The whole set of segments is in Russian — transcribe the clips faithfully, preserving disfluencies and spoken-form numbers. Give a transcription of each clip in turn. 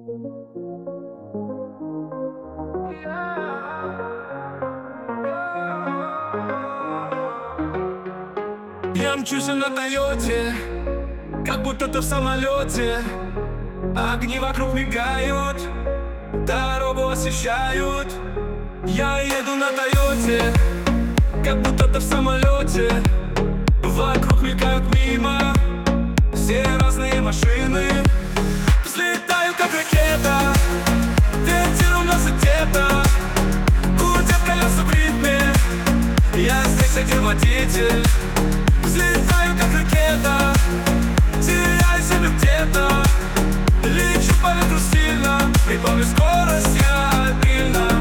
Я мчусь на Тойоте, как будто ты в самолете. Огни вокруг мигают, дорогу освещают. Я еду на Тойоте, как будто ты в самолете. Вокруг мелькают мимо все разные машины. Взлетаю как ракета, ветер уносит где-то. Гудят колеса в ритме, я здесь один водитель. Взлетаю как ракета, теряю землю где-то. Лечу по ветру стильно, прибавлю скорость, я обильно.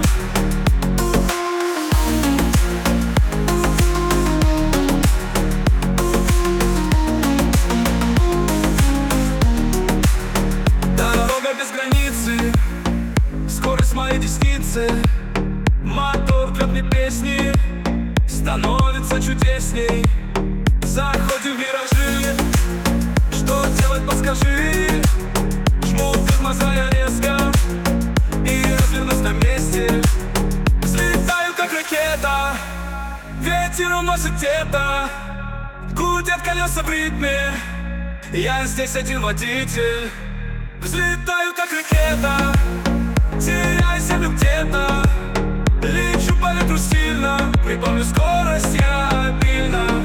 Дорога без границы, скорость моей десницы. Мотор пьет мне песни, становится чудесней. Заходим в виражи, что делать, подскажи. Жму тормоза я резко и развернусь на месте. Взлетаю как ракета, ветер уносит где-то. Гудят колеса в ритме, я здесь один водитель. Взлетаю как ракета, теряю землю где-то. Лечу по ветру стильно, прибавлю скорость, я обильно.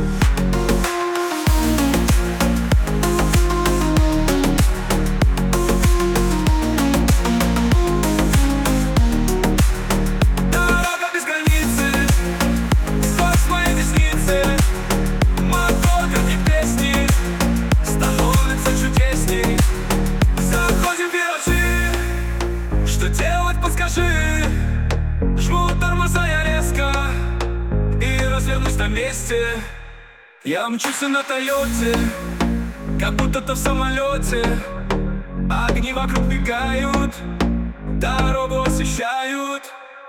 Дорога без границы, сквозь мои десницы. Мотор не песни, становится чудесней. Заходим в виражи, что делать, подскажи. Жму тормоза я резко и развернусь на месте. Я мчусь на Тойоте, как будто ты в самолете. Огни вокруг мигают, дорогу освещают.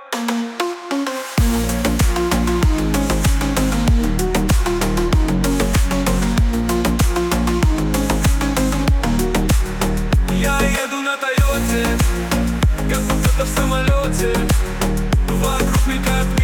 Я еду на Тойоте, как будто ты в самолете. Вокруг мелькают